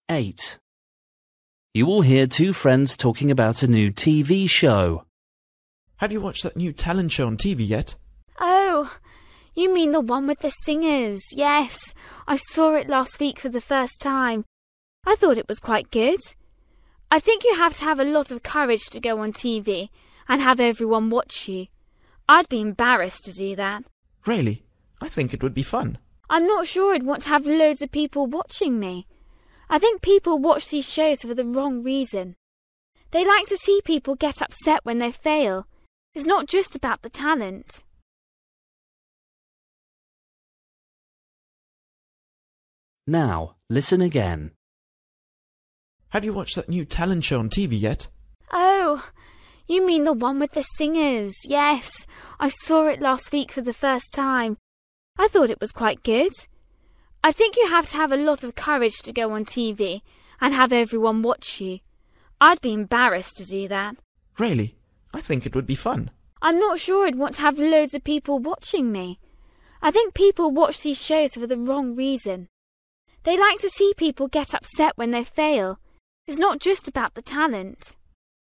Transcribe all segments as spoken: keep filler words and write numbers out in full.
eight. You will hear two friends talking about a new T V show. Have you watched that new talent show on T V yet? Oh, you mean the one with the singers? Yes, I saw it last week for the first time. I thought it was quite good. I think you have to have a lot of courage to go on T V and have everyone watch you. I'd be embarrassed to do that. Really? I think it would be fun. I'm not sure I'd want to have loads of people watching me. I think people watch these shows for the wrong reason. They like to see people get upset when they fail. It's not just about the talent. Now, listen again. Have you watched that new talent show on T V yet? Oh, you mean the one with the singers? Yes, I saw it last week for the first time. I thought it was quite good. I think you have to have a lot of courage to go on T V and have everyone watch you. I'd be embarrassed to do that. Really? I think it would be fun. I'm not sure I'd want to have loads of people watching me. I think people watch these shows for the wrong reason. They like to see people get upset when they fail. It's not just about the talent.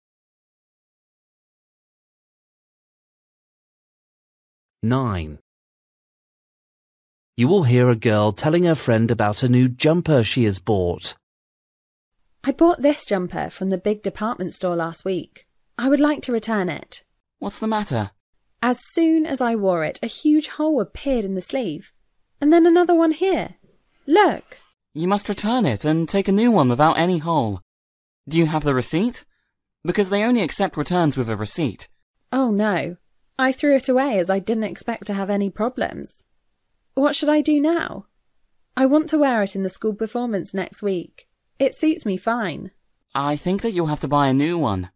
nine. You will hear a girl telling her friend about a new jumper she has bought. I bought this jumper from the big department store last week. I would like to return it. What's the matter? As soon as I wore it, a huge hole appeared in the sleeve. And then another one here. Look! You must return it and take a new one without any hole. Do you have the receipt? Because they only accept returns with a receipt. Oh no. I threw it away as I didn't expect to have any problems. What should I do now? I want to wear it in the school performance next week. It suits me fine. I think that you'll have to buy a new one.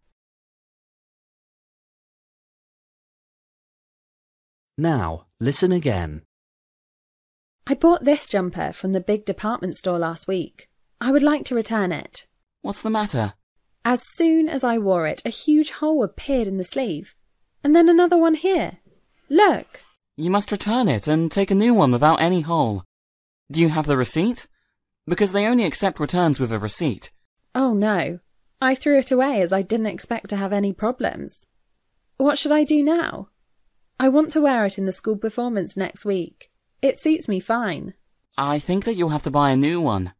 Now, listen again. I bought this jumper from the big department store last week. I would like to return it. What's the matter? As soon as I wore it, a huge hole appeared in the sleeve. And then another one here. Look! You must return it and take a new one without any hole. Do you have the receipt? Because they only accept returns with a receipt. Oh no. I threw it away as I didn't expect to have any problems. What should I do now? I want to wear it in the school performance next week. It suits me fine. I think that you'll have to buy a new one.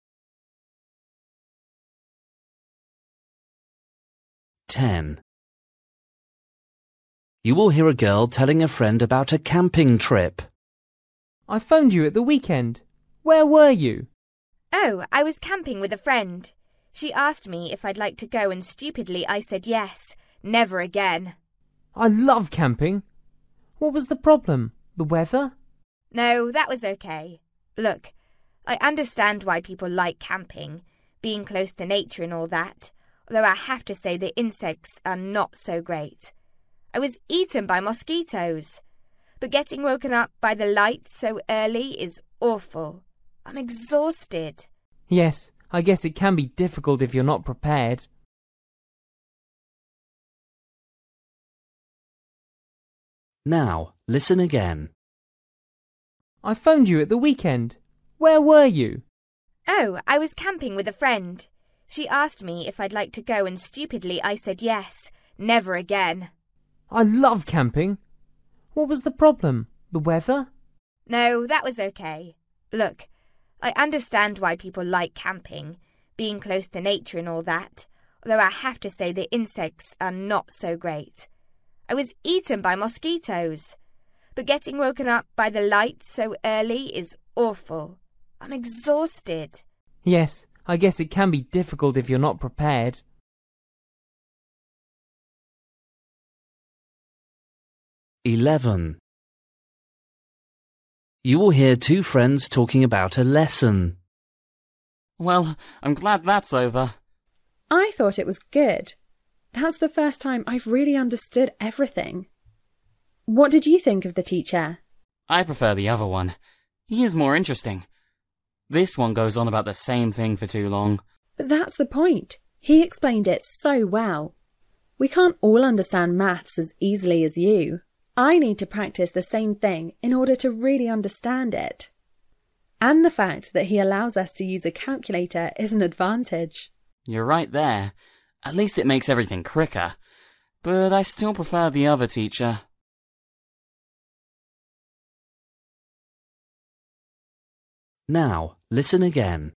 ten. You will hear a girl telling a friend about a camping trip. I phoned you at the weekend. Where were you? Oh, I was camping with a friend. She asked me if I'd like to go and stupidly I said yes. Never again. I love camping. What was the problem? The weather? No, that was okay. Look, I understand why people like camping, being close to nature and all that, although I have to say the insects are not so great. I was eaten by mosquitoes, but getting woken up by the lights so early is awful. I'm exhausted. Yes, I guess it can be difficult if you're not prepared. Now, listen again. I phoned you at the weekend. Where were you? Oh, I was camping with a friend. She asked me if I'd like to go and stupidly I said yes. Never again. I love camping. What was the problem? The weather? No, that was okay. Look, I understand why people like camping, being close to nature and all that, although I have to say the insects are not so great. I was eaten by mosquitoes, but getting woken up by the lights so early is awful. I'm exhausted. Yes, I guess it can be difficult if you're not prepared. eleven. You will hear two friends talking about a lesson. Well, I'm glad that's over. I thought it was good. That's the first time I've really understood everything. What did you think of the teacher? I prefer the other one. He is more interesting. This one goes on about the same thing for too long. But that's the point. He explained it so well. We can't all understand maths as easily as you. I need to practice the same thing in order to really understand it. And the fact that he allows us to use a calculator is an advantage. You're right there. At least it makes everything quicker. But I still prefer the other teacher. Now, listen again.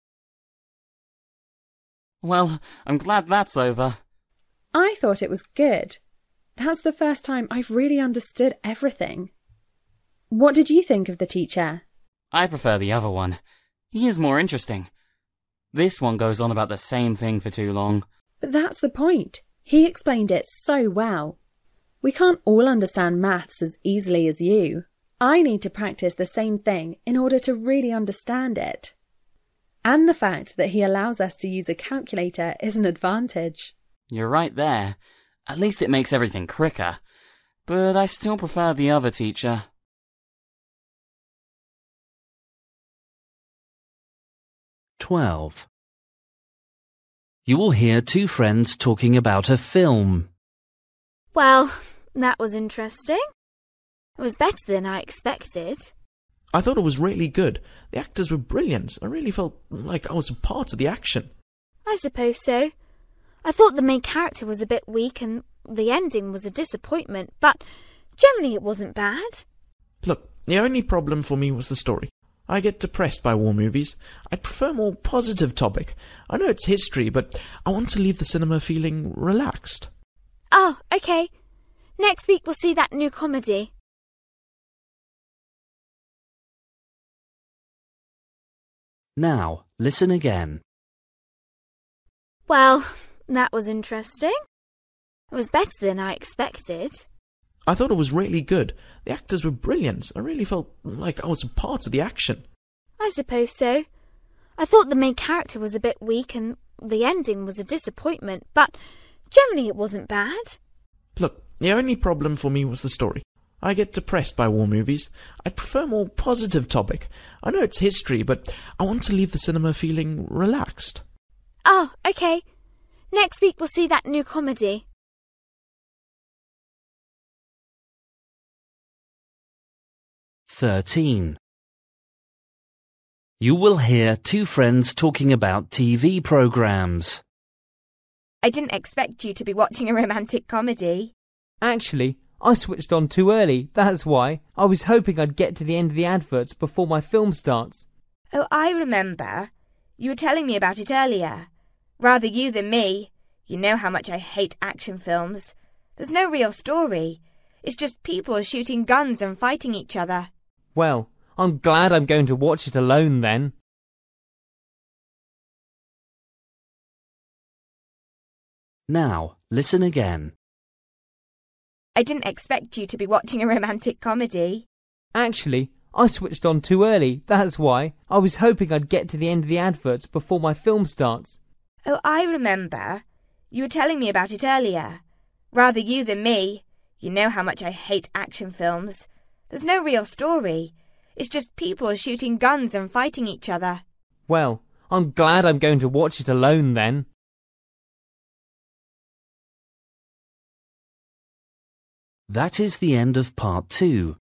Well, I'm glad that's over. I thought it was good. That's the first time I've really understood everything. What did you think of the teacher? I prefer the other one. He is more interesting. This one goes on about the same thing for too long. But that's the point. He explained it so well. We can't all understand maths as easily as you. I need to practice the same thing in order to really understand it. And the fact that he allows us to use a calculator is an advantage. You're right there. At least it makes everything quicker. But I still prefer the other teacher. twelve. You will hear two friends talking about a film. Well, that was interesting. It was better than I expected. I thought it was really good. The actors were brilliant. I really felt like I was a part of the action. I suppose so. I thought the main character was a bit weak and the ending was a disappointment, but generally it wasn't bad. Look, the only problem for me was the story. I get depressed by war movies. I'd prefer a more positive topic. I know it's history, but I want to leave the cinema feeling relaxed. Oh, okay. Next week we'll see that new comedy. Now, listen again. Well, that was interesting. It was better than I expected. I thought it was really good. The actors were brilliant. I really felt like I was a part of the action. I suppose so. I thought the main character was a bit weak and the ending was a disappointment, but generally it wasn't bad. Look, the only problem for me was the story. I get depressed by war movies. I'd prefer a more positive topic. I know it's history, but I want to leave the cinema feeling relaxed. Oh, okay. Next week we'll see that new comedy. thirteen. You will hear two friends talking about T V programs. I didn't expect you to be watching a romantic comedy. Actually, I switched on too early, that's why. I was hoping I'd get to the end of the adverts before my film starts. Oh, I remember. You were telling me about it earlier. Rather you than me. You know how much I hate action films. There's no real story. It's just people shooting guns and fighting each other. Well, I'm glad I'm going to watch it alone then. Now, listen again. I didn't expect you to be watching a romantic comedy. Actually, I switched on too early, that's why. I was hoping I'd get to the end of the adverts before my film starts. Oh, I remember. You were telling me about it earlier. Rather you than me. You know how much I hate action films. There's no real story. It's just people shooting guns and fighting each other. Well, I'm glad I'm going to watch it alone then. That is the end of part two.